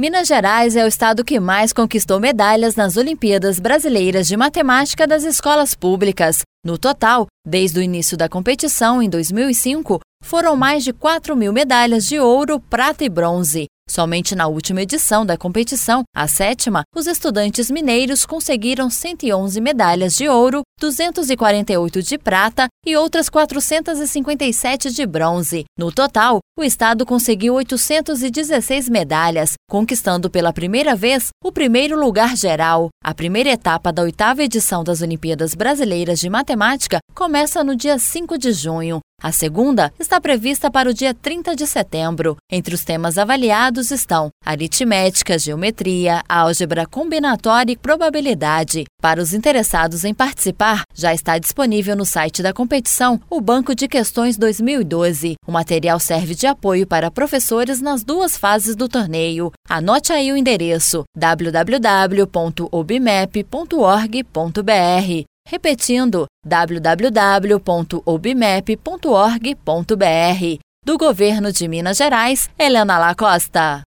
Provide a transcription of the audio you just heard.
Minas Gerais é o estado que mais conquistou medalhas nas Olimpíadas Brasileiras de Matemática das escolas públicas. No total, desde o início da competição, em 2005, foram mais de 4.000 medalhas de ouro, prata e bronze. Somente na última edição da competição, a 7ª, os estudantes mineiros conseguiram 111 medalhas de ouro, 248 de prata e outras 457 de bronze. No total, o estado conseguiu 816 medalhas, conquistando pela primeira vez o primeiro lugar geral. A primeira etapa da 8ª edição das Olimpíadas Brasileiras de Matemática começa no dia 5 de junho. A segunda está prevista para o dia 30 de setembro. Entre os temas avaliados estão aritmética, geometria, álgebra combinatória e probabilidade. Para os interessados em participar, já está disponível no site da competição o Banco de Questões 2012. O material serve de apoio para professores nas duas fases do torneio. Anote aí o endereço www.obmep.org.br. Repetindo, www.obmep.org.br. Do Governo de Minas Gerais, Helena Lacosta.